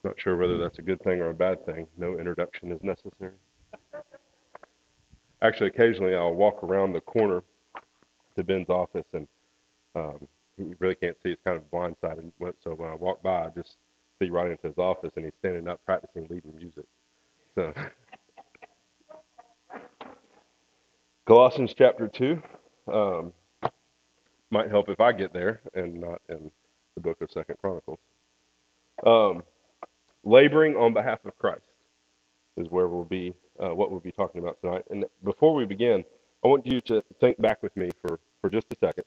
Not sure whether that's a good thing or a bad thing. No introduction is necessary. Actually, occasionally I'll walk around the corner to Ben's office, and he really can't see. It's kind of blindsided. So when I walk by, I just see right into his office, and he's standing up practicing leading music. So Colossians chapter 2 um, might help if I get there and not in the book of Second Chronicles. Um, laboring on behalf of Christ is where we'll be, what we'll be talking about tonight. And before we begin, I want you to think back with me for just a second.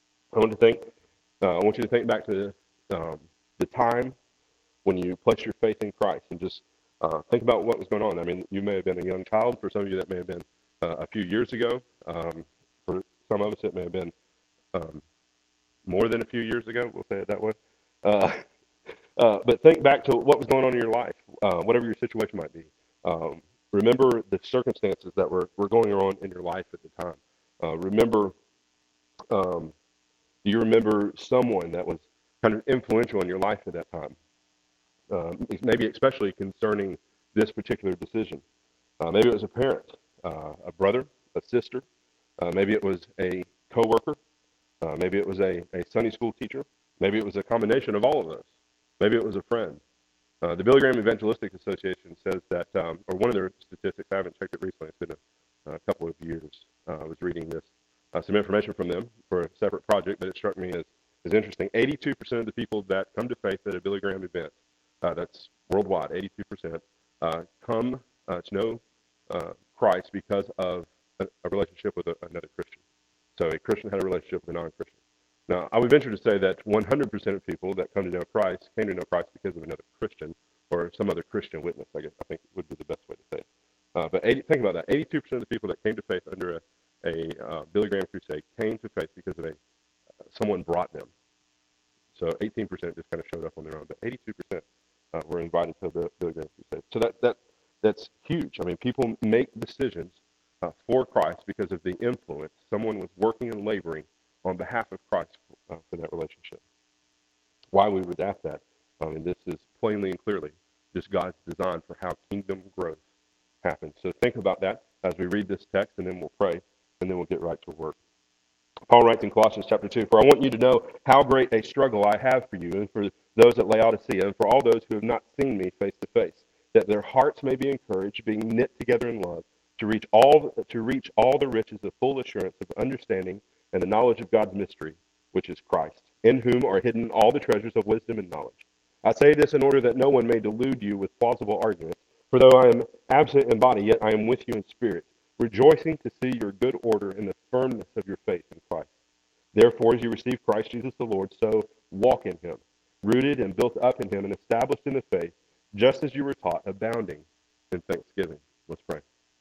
I want you to think back to the time when you placed your faith in Christ, and just think about what was going on. I mean, you may have been a young child. For some of you, that may have been a few years ago. For some of us, it may have been um, more than a few years ago. We'll say it that way. Uh, but think back to what was going on in your life, whatever your situation might be. Remember the circumstances that were going on in your life at the time. Remember, um, do you remember someone that was kind of influential in your life at that time? Maybe especially concerning this particular decision. Maybe it was a parent, a brother, a sister. Maybe it was a coworker. Maybe it was a Sunday school teacher. Maybe it was a combination of all of those. Maybe it was a friend. The Billy Graham Evangelistic Association says that, or one of their statistics, I haven't checked it recently, it's been a couple of years. I was reading this, some information from them for a separate project, but it struck me as interesting. 82% of the people that come to faith at a Billy Graham event, that's worldwide, 82%, come to know Christ because of a relationship with another Christian. So a Christian had a relationship with a non-Christian. Now, I would venture to say that 100% of people that come to know Christ came to know Christ because of another Christian or some other Christian witness, I think would be the best way to say it. But think about that. 82% of the people that came to faith under a Billy Graham crusade came to faith because of someone brought them. So 18% just kind of showed up on their own, but 82% were invited to the Billy Graham crusade. So that's huge. I mean, people make decisions for Christ because of the influence. Someone was working and laboring on behalf of Christ for that relationship. Why we would ask that, and this is plainly and clearly just God's design for how kingdom growth happens. So think about that as we read this text, and then we'll pray, and then we'll get right to work. Paul writes in Colossians chapter 2, "For I want you to know how great a struggle I have for you, and for those at Laodicea, and for all those who have not seen me face to face, that their hearts may be encouraged, being knit together in love, to reach all the riches of full assurance of understanding and the knowledge of God's mystery, which is Christ, in whom are hidden all the treasures of wisdom and knowledge. I say this in order that no one may delude you with plausible arguments. For though I am absent in body, yet I am with you in spirit, rejoicing to see your good order and the firmness of your faith in Christ. Therefore, as you receive Christ Jesus the Lord, so walk in him, rooted and built up in him and established in the faith, just as you were taught, abounding in thanksgiving." Let's pray.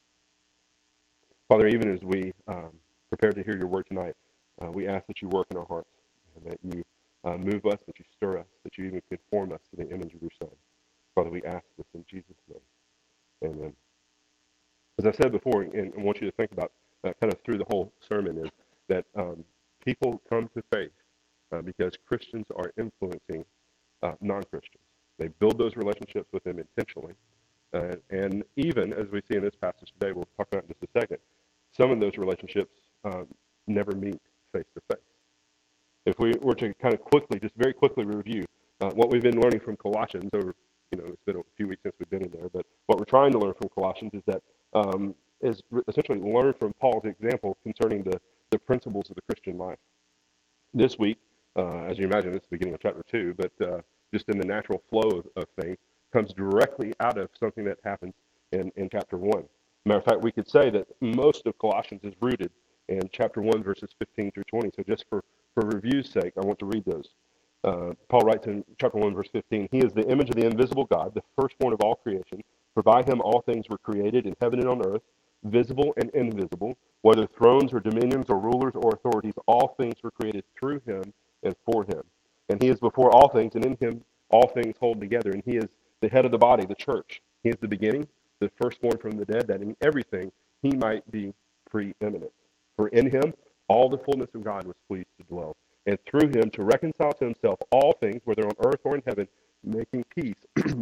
Father, even as we prepare to hear your word tonight, we ask that you work in our hearts, and that you move us, that you stir us, that you even conform us to the image of your Son. Father, we ask this in Jesus' name. Amen. As I said before, and I want you to think about kind of through the whole sermon, is that people come to faith because Christians are influencing non-Christians. They build those relationships with them intentionally. And even, as we see in this passage today, we'll talk about in just a second, some of those relationships never meet face to face. If we were to kind of just very quickly review what we've been learning from Colossians over, it's been a few weeks since we've been in there, but what we're trying to learn from Colossians is that essentially learn from Paul's example concerning the principles of the Christian life. This week, as you imagine, it's the beginning of chapter 2, but just in the natural flow of things, comes directly out of something that happens in chapter 1. Matter of fact, we could say that most of Colossians is rooted in chapter 1, verses 15 through 20. So just for review's sake, I want to read those. Paul writes in chapter 1, verse 15, "He is the image of the invisible God, the firstborn of all creation. For by him all things were created in heaven and on earth, visible and invisible, whether thrones or dominions or rulers or authorities, all things were created through him and for him. And he is before all things, and in him all things hold together. And he is the head of the body, the church. He is the beginning, the firstborn from the dead, that in everything he might be preeminent. For in him all the fullness of God was pleased to dwell, and through him to reconcile to himself all things, whether on earth or in heaven, making peace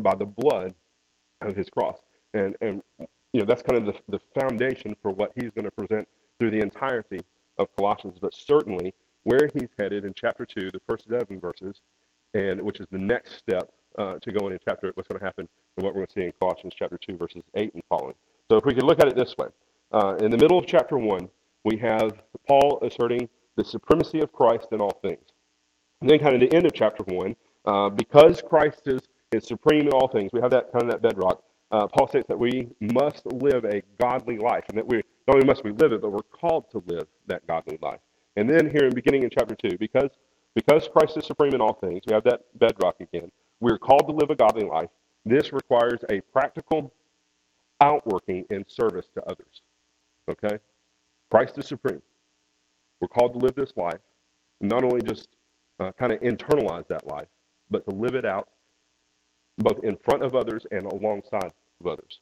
by the blood of his cross. And that's kind of the foundation for what he's going to present through the entirety of Colossians. But certainly where he's headed in chapter 2, the first 7 verses, and which is the next step to go in chapter, what's going to happen and what we're going to see in Colossians chapter 2, verses 8 and following. So if we could look at it this way. In the middle of chapter 1, we have Paul asserting the supremacy of Christ in all things. And then kind of the end of chapter 1, because Christ is supreme in all things, we have that kind of that bedrock. Paul states that we must live a godly life, and that we not only must we live it, but we're called to live that godly life. And then here in beginning in chapter 2, because Christ is supreme in all things, we have that bedrock again. We're called to live a godly life. This requires a practical outworking in service to others. Okay? Christ is supreme. We're called to live this life, and not only just kind of internalize that life, but to live it out both in front of others and alongside of others.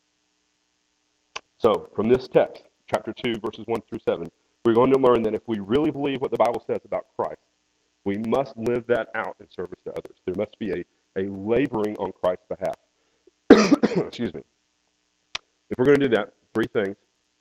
So from this text, chapter 2, verses 1 through 7, we're going to learn that if we really believe what the Bible says about Christ, we must live that out in service to others. There must be a laboring on Christ's behalf. Excuse me. If we're going to do that, 3 things.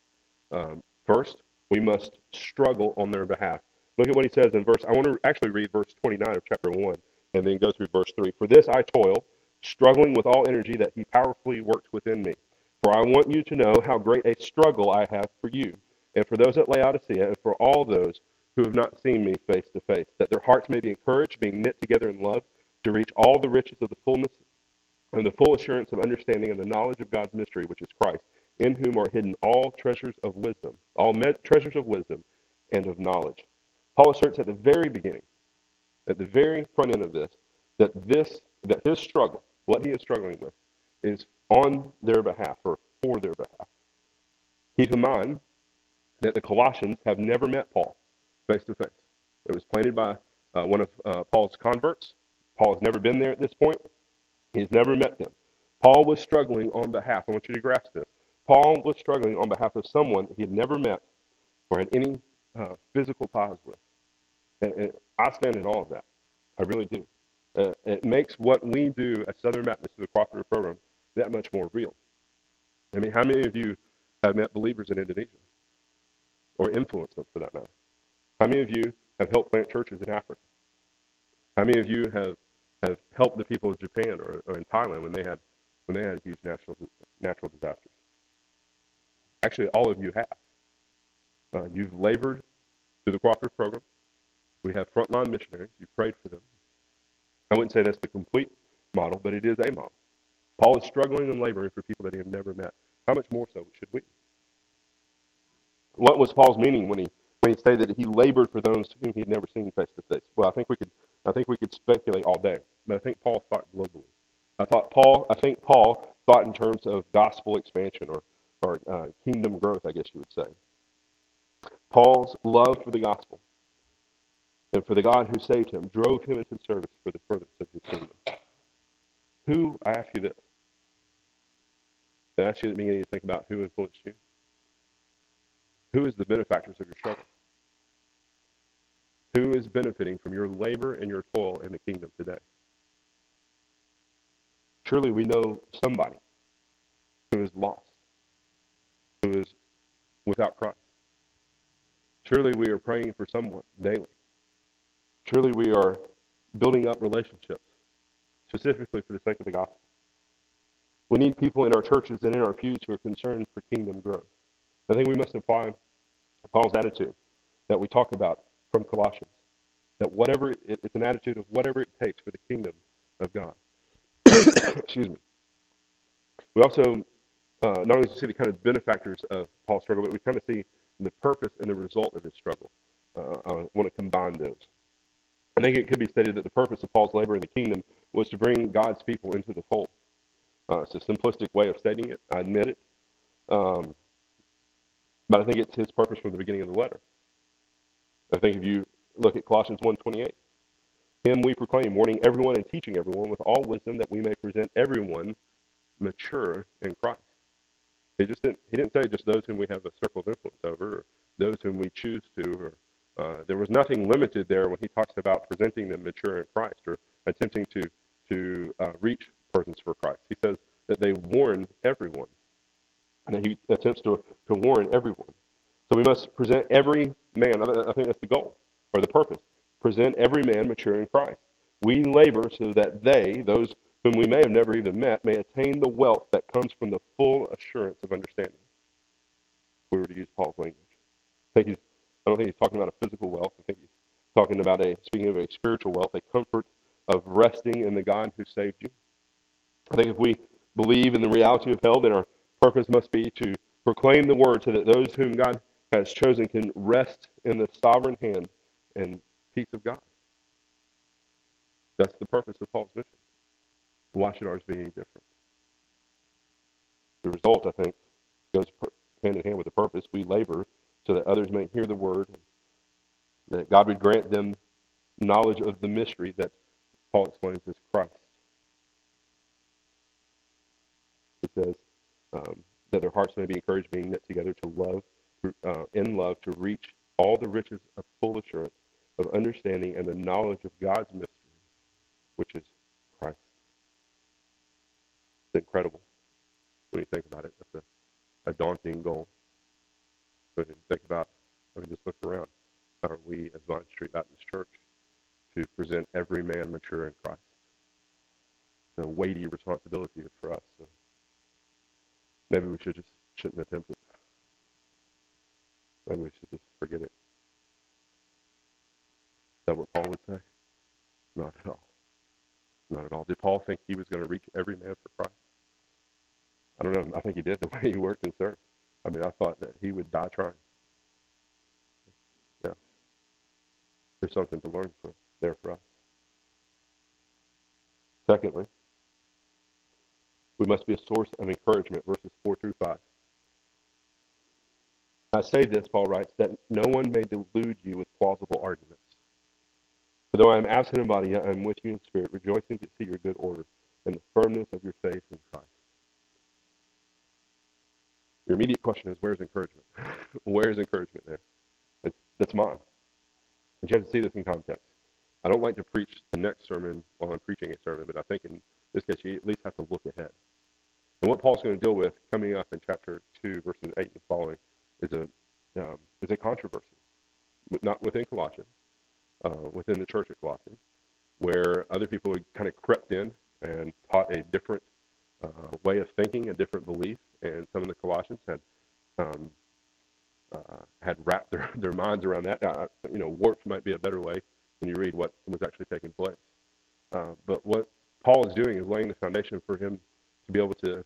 First, we must struggle on their behalf. Look at what he says in I want to actually read verse 29 of chapter 1 and then go through verse 3. For this I toil, struggling with all energy that he powerfully works within me. For I want you to know how great a struggle I have for you, and for those at Laodicea, and for all those who have not seen me face to face, that their hearts may be encouraged, being knit together in love, to reach all the riches of the fullness and the full assurance of understanding and the knowledge of God's mystery, which is Christ, in whom are hidden all treasures of wisdom, treasures of wisdom and of knowledge. Paul asserts at the very beginning, at the very front end of this, that his struggle, what he is struggling with, is on their behalf or for their behalf. Keep in mind that the Colossians have never met Paul face to face. It was planted by one of Paul's converts. Paul has never been there at this point. He's never met them. Paul was struggling on behalf. I want you to grasp this. Paul was struggling on behalf of someone he had never met or had any physical ties with. And I stand in awe of that. I really do. It makes what we do at Southern Baptist through the Cooperative Program that much more real. I mean, how many of you have met believers in Indonesia or influenced them for that matter? How many of you have helped plant churches in Africa? How many of you have helped the people of Japan or in Thailand when they had huge natural disasters? Actually, all of you have. You've labored through the Cooperative Program. We have frontline missionaries. You've prayed for them. I wouldn't say that's the complete model, but it is a model. Paul is struggling and laboring for people that he had never met. How much more so should we? What was Paul's meaning when he said that he labored for those whom he had never seen face to face? Well, I think we could speculate all day, but I think Paul thought globally. I think Paul thought in terms of gospel expansion or kingdom growth, I guess you would say. Paul's love for the gospel and for the God who saved him drove him into service for the furtherance of his kingdom. I ask you this. I ask you at the beginning to think about who influenced you. Who is the benefactors of your struggle? Who is benefiting from your labor and your toil in the kingdom today? Surely we know somebody who is lost, who is without Christ. Surely we are praying for someone daily. Surely we are building up relationships, specifically for the sake of the gospel. We need people in our churches and in our pews who are concerned for kingdom growth. I think we must apply Paul's attitude that we talk about from Colossians, that it's an attitude of whatever it takes for the kingdom of God. Excuse me. We also not only see the kind of benefactors of Paul's struggle, but we kind of see the purpose and the result of his struggle. I want to combine those. I think it could be stated that the purpose of Paul's labor in the kingdom was to bring God's people into the fold. It's a simplistic way of stating it. I admit it. But I think it's his purpose from the beginning of the letter. I think if you look at Colossians 1:28, him we proclaim, warning everyone and teaching everyone with all wisdom that we may present everyone mature in Christ. He didn't say just those whom we have a circle of influence over, or those whom we choose to, or there was nothing limited there when he talks about presenting them mature in Christ or attempting to reach persons for Christ. He says that they warn everyone, and that he attempts to warn everyone. So we must present every man, I think that's the goal, or the purpose, present every man mature in Christ. We labor so that they, those whom we may have never even met, may attain the wealth that comes from the full assurance of understanding. If we were to use Paul's language. I don't think he's talking about a physical wealth. I think he's talking about speaking of a spiritual wealth, a comfort of resting in the God who saved you. I think if we believe in the reality of hell, then our purpose must be to proclaim the word so that those whom God has chosen can rest in the sovereign hand and peace of God. That's the purpose of Paul's mission. Why should ours be any different? The result, I think, goes hand in hand with the purpose. We labor so that others may hear the word, that God would grant them knowledge of the mystery that Paul explains as Christ. He says that their hearts may be encouraged, being knit together to love, in love, to reach all the riches of full assurance of understanding and the knowledge of God's mystery, which is Christ. It's incredible when you think about it. That's a daunting goal. But when you think about, just look around. How are we as Vine Street Baptist Church to present every man mature in Christ? It's a weighty responsibility for us. So maybe we shouldn't attempt it. Maybe we should just forget it. Is that what Paul would say? Not at all. Not at all. Did Paul think he was going to reach every man for Christ? I don't know. I think he did the way he worked and served. I thought that he would die trying. Yeah. There's something to learn there for us. Secondly, we must be a source of encouragement, verses 4 through 5. I say this, Paul writes, that no one may delude you with plausible arguments. For though I am absent in body, yet I am with you in spirit, rejoicing to see your good order and the firmness of your faith in Christ. Your immediate question is, where's encouragement? Where's encouragement there? That's mine. And you have to see this in context. I don't like to preach the next sermon while I'm preaching a sermon, but I think in this case you at least have to look ahead. And what Paul's going to deal with coming up in chapter 2, verses 8 and following, is a controversy, not within Colossians, within the church of Colossians, where other people had kind of crept in and taught a different way of thinking, a different belief, and some of the Colossians had wrapped their minds around that. Warped might be a better way when you read what was actually taking place. But what Paul is doing is laying the foundation for him to be able to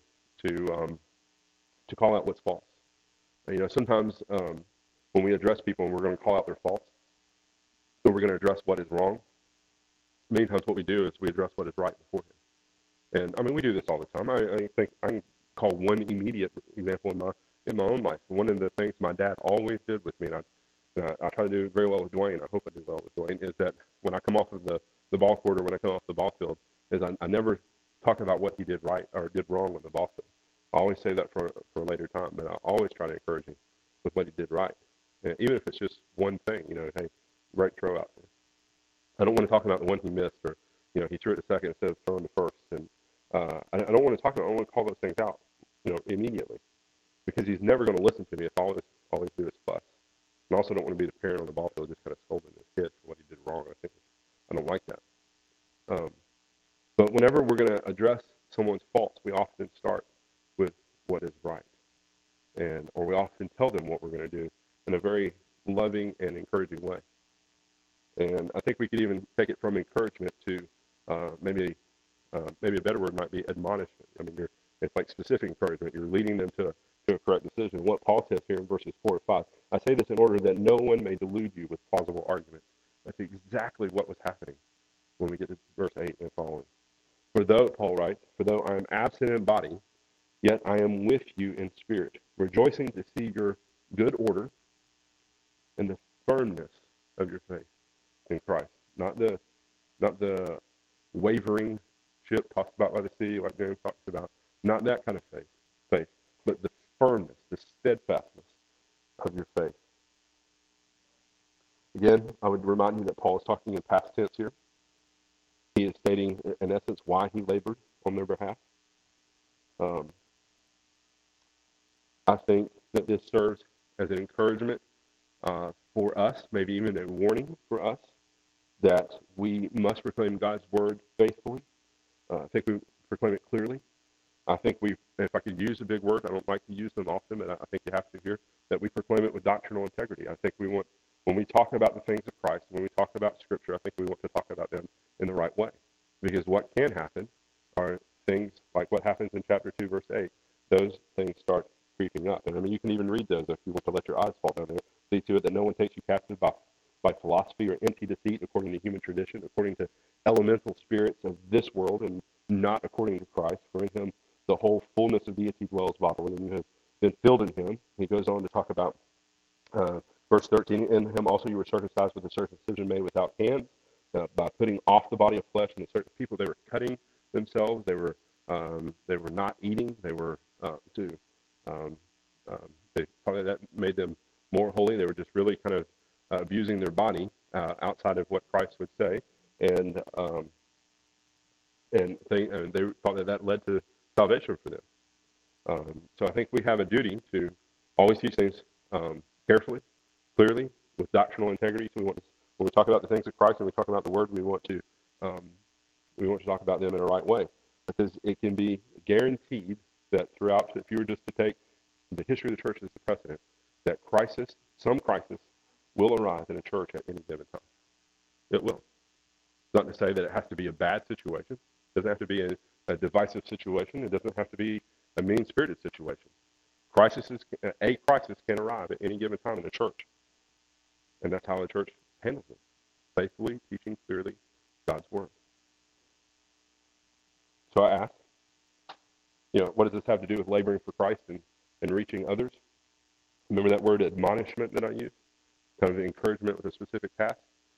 call out what's false. Sometimes when we address people and we're going to call out their faults, so we're going to address what is wrong. Many times what we do is we address what is right beforehand. And we do this all the time. I think I can call one immediate example in my own life. One of the things my dad always did with me, and I try to do very well with Dwayne, I hope I do well with Dwayne, is that when I come off of the ball court or when I come off the ball field, is I never talk about what he did right or did wrong on the ball field. I always say that for a later time, but I always try to encourage him with what he did right. And even if it's just one thing, hey, great throw out there. I don't want to talk about the one he missed, or he threw it to second instead of throwing to first. And I don't want to talk about. I want to call those things out, immediately, because he's never going to listen to me if all he do is fuss. And I also don't want to be the parent on the ball field just kind of scolding his kid for what he did wrong. I don't like that. But whenever we're going to address someone's faults, we often start with what is right, or we often tell them what we're going to do in a very loving and encouraging way. And I think we could even take it from encouragement to maybe a better word might be admonishment. It's like specific encouragement. You're leading them to a correct decision. What Paul says here in verses 4 or 5, I say this in order that no one may delude you with plausible arguments. That's exactly what was happening when we get to verse 8 and following. Paul writes, for though I am absent in body, yet I am with you in spirit, rejoicing to see your good order and the firmness of your faith in Christ. Not the wavering ship tossed about by the sea, like James talks about. Not that kind of faith, but the firmness, the steadfastness of your faith. Again, I would remind you that Paul is talking in past tense here. He is stating, in essence, why he labored on their behalf. Um, I think that this serves as an encouragement for us, maybe even a warning for us, that we must proclaim God's word faithfully. I think we proclaim it clearly. I think if I could use a big word, I don't like to use them often, but I think you have to hear that we proclaim it with doctrinal integrity. I think when we talk about the things of Christ, when we talk about Scripture, I think we want to talk about them in the right way. Because what can happen are things like what happens in chapter 2, verse 8. Those things start creeping up. And I mean, you can even read those if you want to let your eyes fall down there. See to it that no one takes you captive by philosophy or empty deceit, according to human tradition, according to elemental spirits of this world, and not according to Christ. For in him the whole fullness of deity dwells bodily, and you have been filled in him. He goes on to talk about verse 13, in him also you were circumcised with a circumcision made without hands, by putting off the body of flesh. And certain people, they were cutting themselves, they were not eating, they were um, they probably that made them more holy. They were just really kind of abusing their body outside of what Christ would say, and they thought that led to salvation for them. So I think we have a duty to always teach things carefully, clearly, with doctrinal integrity. So when we talk about the things of Christ and we talk about the Word, um, we want to talk about them in a right way, because it can be guaranteed that throughout, if you were just to take the history of the church as a precedent, that some crisis, will arise in a church at any given time. It will. Not to say that it has to be a bad situation. It doesn't have to be a divisive situation. It doesn't have to be a mean-spirited situation. A crisis can arrive at any given time in the church, and that's how the church handles it, faithfully teaching clearly God's word. So I ask, what does this have to do with laboring for Christ and reaching others? Remember that word admonishment that I used, kind of encouragement with a specific task.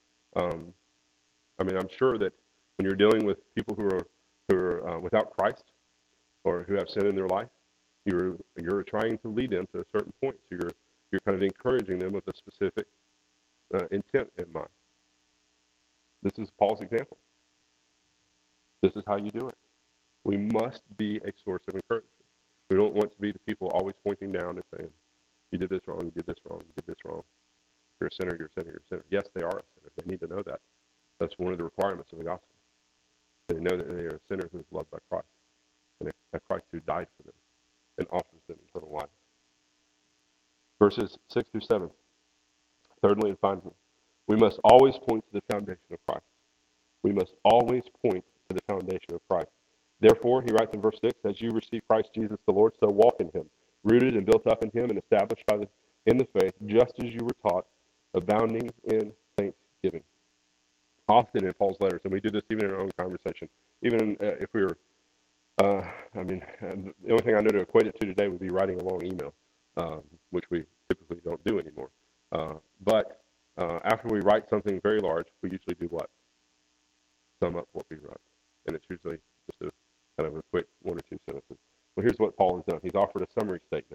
I'm sure that when you're dealing with people who are without Christ or who have sin in their life, you're trying to lead them to a certain point. So you're kind of encouraging them with a specific intent in mind. This is Paul's example. This is how you do it. We must be a source of encouragement. We don't want to be the people always pointing down and saying, you did this wrong, you did this wrong, you did this wrong. You're a sinner, you're a sinner, you're a sinner. Yes, they are a sinner. They need to know that. That's one of the requirements of the gospel. They know that they are a sinner who is loved by Christ, and a Christ who died for them and offers them eternal life. Verses 6 through 7. Thirdly and finally, we must always point to the foundation of Christ. We must always point to the foundation of Christ. Therefore, he writes in verse 6, as you receive Christ Jesus the Lord, so walk in him, rooted and built up in him and established in the faith, just as you were taught, abounding in thanksgiving. Often in Paul's letters, and we do this even in our own conversation, even if we were, the only thing I know to equate it to today would be writing a long email, which we typically don't do anymore. But after we write something very large, we usually do what? Sum up what we wrote. And it's usually just a kind of a quick one or two sentences. Well, here's what Paul has done. He's offered a summary statement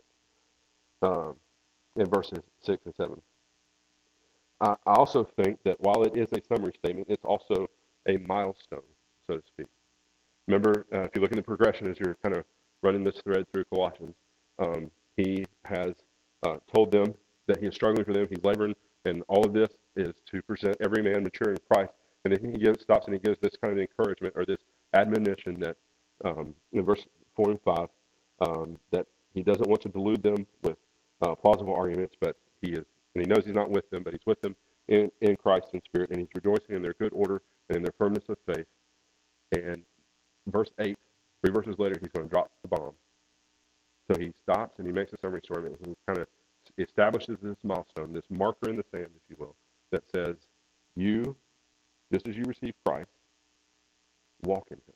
in verses 6 and 7. I also think that while it is a summary statement, it's also a milestone, so to speak. Remember, if you look at the progression as you're kind of running this thread through Colossians, he has told them that he is struggling for them, he's laboring, and all of this is to present every man mature in Christ. And then he stops and he gives this kind of encouragement or this admonition that in verse 4 and 5, that he doesn't want to delude them with plausible arguments, but he knows he's not with them, but he's with them in Christ in spirit, and he's rejoicing in their good order and in their firmness of faith. And verse 8, 3 verses later, he's going to drop the bomb. So he stops and he makes a summary statement, and he kind of establishes this milestone, this marker in the sand, if you will, that says, you, just as you receive Christ, walk in him.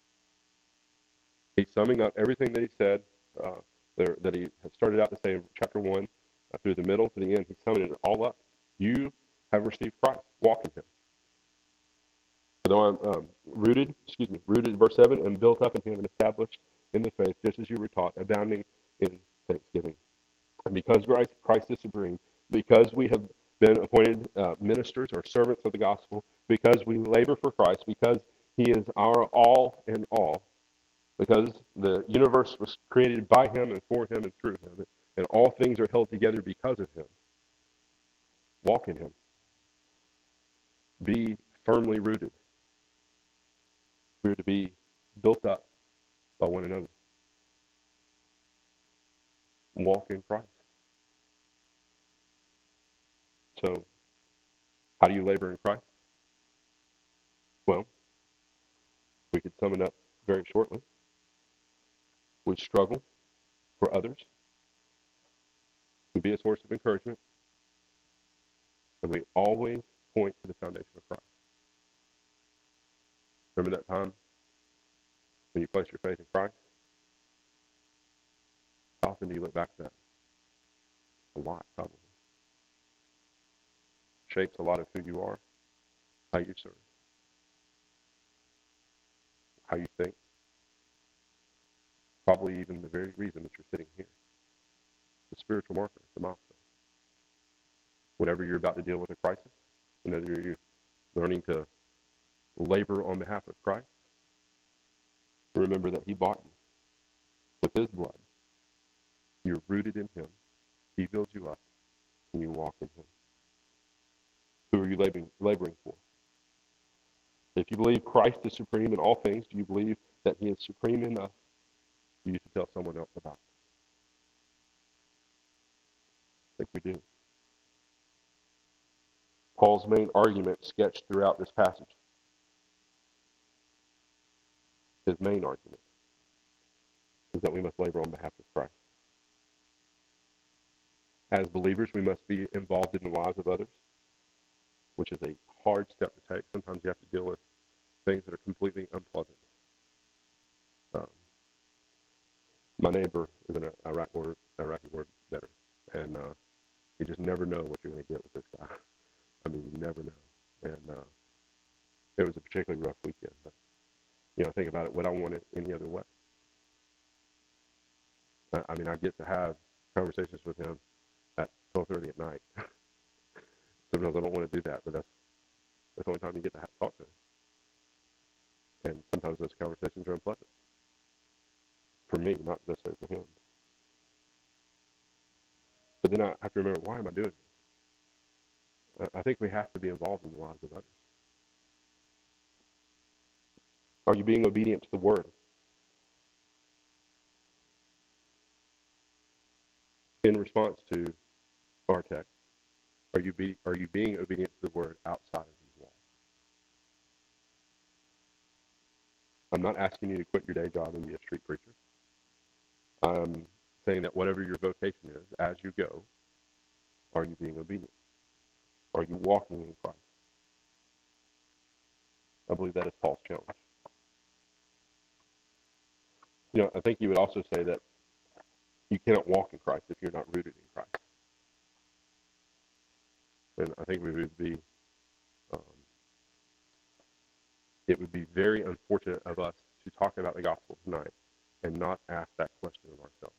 He's summing up everything that he said, that he had started out to say in chapter 1, through the middle to the end. He's summing it all up. You have received Christ. Walk in him. Although I'm rooted, verse 7, and built up in him and established in the faith, just as you were taught, abounding in thanksgiving. And because Christ is supreme, because we have been appointed ministers or servants of the gospel, because we labor for Christ, because he is our all in all, Because the universe was created by him and for him and through him, and all things are held together because of him. Walk in him. Be firmly rooted. We're to be built up by one another. Walk in Christ. So, how do you labor in Christ? Well, we could sum it up very shortly. We struggle for others. We be a source of encouragement. And we always point to the foundation of Christ. Remember that time when you placed your faith in Christ? How often do you look back to that? A lot, probably. Shapes a lot of who you are, how you serve, how you think. Probably even the very reason that you're sitting here. The spiritual marker, the milestone. Whenever you're about to deal with a crisis, whenever you're learning to labor on behalf of Christ, remember that he bought you with his blood. You're rooted in him. He builds you up, and you walk in him. Who are you laboring for? If you believe Christ is supreme in all things, do you believe that he is supreme enough for you to tell someone else about it? I think we do. Paul's main argument sketched throughout this passage. His main argument is that we must labor on behalf of Christ. As believers, we must be involved in the lives of others, which is a hard step to take. Sometimes you have to deal with things that are completely unpleasant. My neighbor is an Iraqi war veteran, and you just never know what you're going to get with this guy. I mean, you never know. And it was a particularly rough weekend. But, think about it. Would I want it any other way? I mean, I get to have conversations with him at 12:30 at night. Sometimes I don't want to do that, but that's the only time you get to talk to him. And sometimes those conversations are unpleasant. For me, not necessarily for him. But then I have to remember, why am I doing this? I think we have to be involved in the lives of others. Are you being obedient to the Word? In response to our text, are you being obedient to the Word outside of these walls? I'm not asking you to quit your day job and be a street preacher. I'm saying that whatever your vocation is, as you go, are you being obedient? Are you walking in Christ? I believe that is Paul's challenge. I think you would also say that you cannot walk in Christ if you're not rooted in Christ. And I think it would be very unfortunate of us to talk about the gospel tonight and not ask that question of ourselves.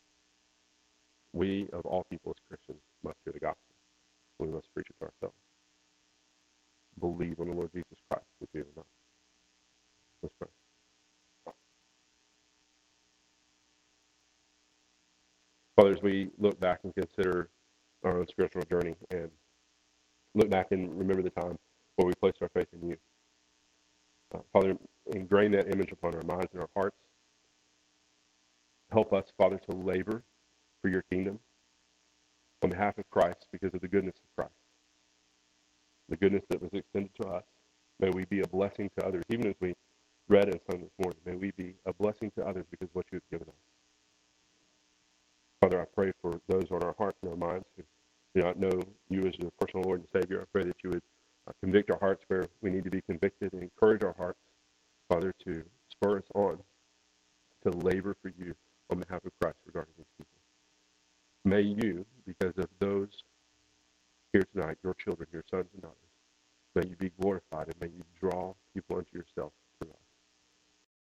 We, of all people as Christians, must hear the gospel. We must preach it to ourselves. Believe on the Lord Jesus Christ, if you or not. Let's pray. Father, as we look back and consider our own spiritual journey and look back and remember the time where we placed our faith in you. Father, ingrain that image upon our minds and our hearts. Help us, Father, to labor for your kingdom on behalf of Christ because of the goodness of Christ. The goodness that was extended to us. May we be a blessing to others. Even as we read and sung this morning, may we be a blessing to others because of what you have given us. Father, I pray for those on our hearts and our minds who do not know you as your personal Lord and Savior. I pray that you would convict our hearts where we need to be convicted and encourage our hearts, Father, to spur us on to labor for you on behalf of Christ regarding these people. May you, because of those here tonight, your children, your sons and daughters, may you be glorified and may you draw people unto yourself